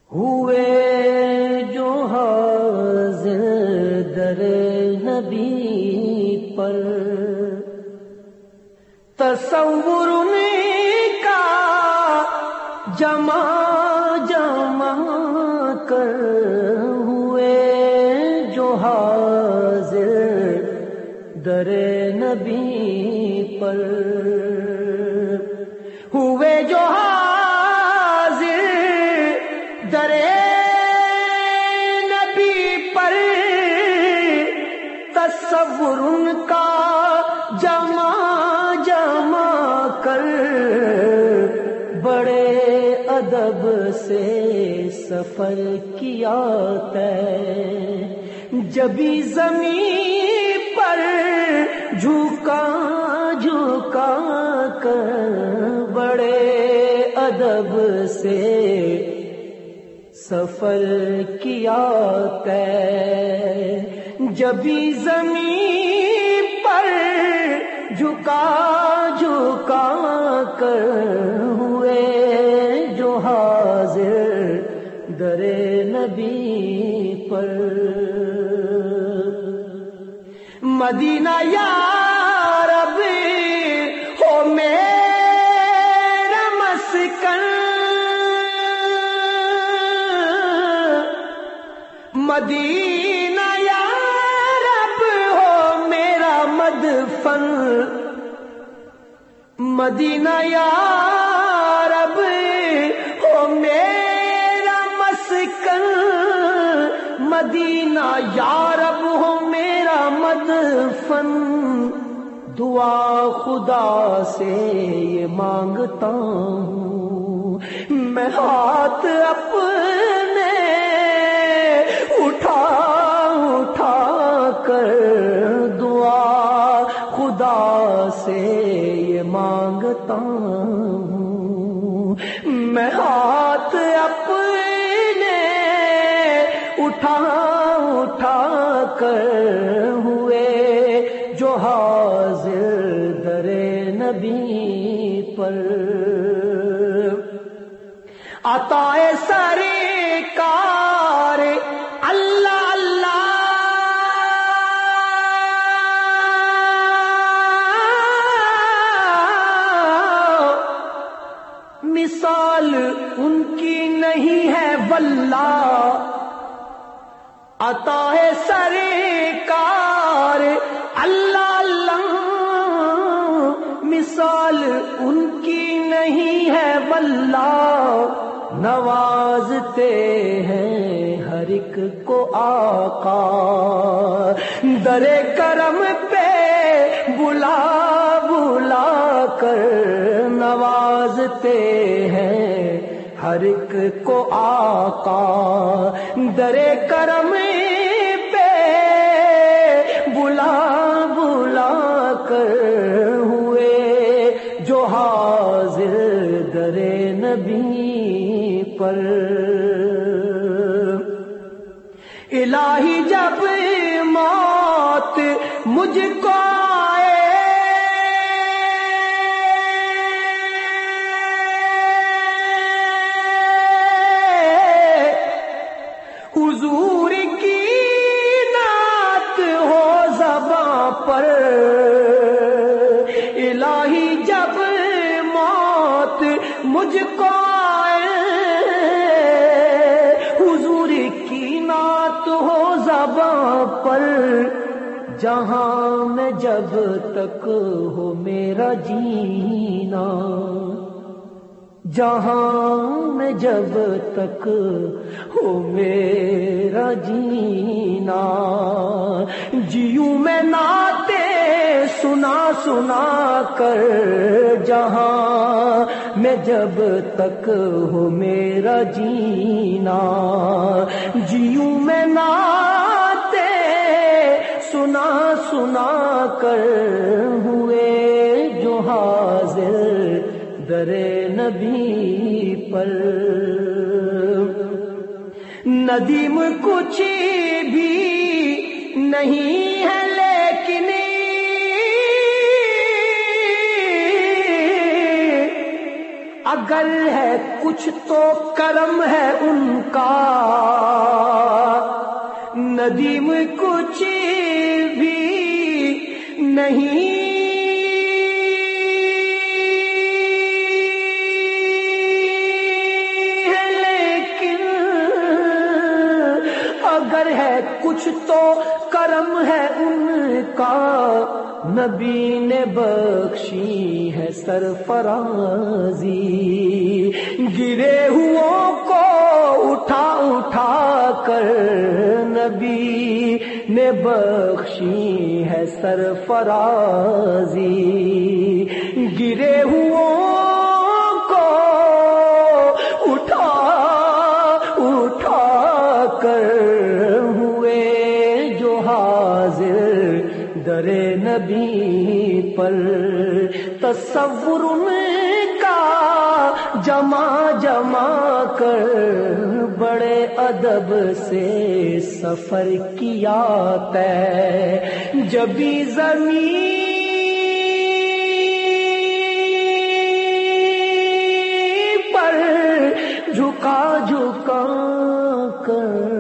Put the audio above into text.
ہوئے جو حاضر در نبی پر، تصور ان کا جمع جمع کر، ہوئے جو حاضر در نبی پر، ہوئے جو حاضر در نبی پر، تصور ان کا جمع جمع کر، بڑے ادب سے سفر کیا طے، جبھی زمین پر جھکا جھکا کر، بڑے ادب سے سفر کیا طے، جبھی زمین پر جھکا جھکا کر، ہوئے جو حاضر در نبی پر۔ مدینہ یا رب ہو میرا مسکن، مدینہ یا رب ہو میرا مدفن، مدینہ یا رب ہو میرا مسکن، مدینہ یا رب ہو میرا مدفن، دعا خدا سے یہ مانگتا ہوں، میں ہاتھ اپنے اٹھا اٹھا کر، دعا خدا سے یہ مانگتا ہوں، میں ہاتھ اپنے اٹھا اٹھا کر، ہوئے جو حاضر در نبی پر، عطا سرکار اللہ اللہ، مثال ان کی نہیں ہے واللہ، عطا سرکار اللہ اللہ، مثال ان کی نہیں ہے واللہ، نوازتے ہیں ہر ایک کو آقا، در کرم پہ بلا بلا کر، نوازتے ہیں ہر ایک کو آقا، در کرم پہ بلا بلا کر، ہوئے جو حاضر در نبی پر۔ الہی جب موت مجھ کو آئے، حضور کی نعت ہو زباں پر، الہی جب موت مجھ کو آئے، حضور کی نعت ہو زباں پر، جہاں میں جب تک ہو میرا جینا، جہاں میں جب تک ہو میرا جینا، جیوں میں نعتیں سنا سنا کر، جہاں میں جب تک ہو میرا جینا، جیوں میں نعتیں سنا سنا کر، ہوئے جو حاضر در نبی پر۔ ندیم کچھ بھی نہیں ہے لیکن اگر ہے کچھ تو کرم ہے ان کا، ندیم کچھ بھی نہیں ہے، لیکن اگر ہے کچھ تو کرم ہے ان کا، نبی نے بخشی ہے سرفرازی، گرے ہوں کو اٹھا اٹھا کر نبی نے بخشی ہے سرفرازی، گرے ہوں کو اٹھا اٹھا کر ہوئے جو حاضر در نبی پر، تصور ان کا جمع جمع کر بڑے ادب سے سفر کیا طے، جبھی زمین پر جھکا جھکا کر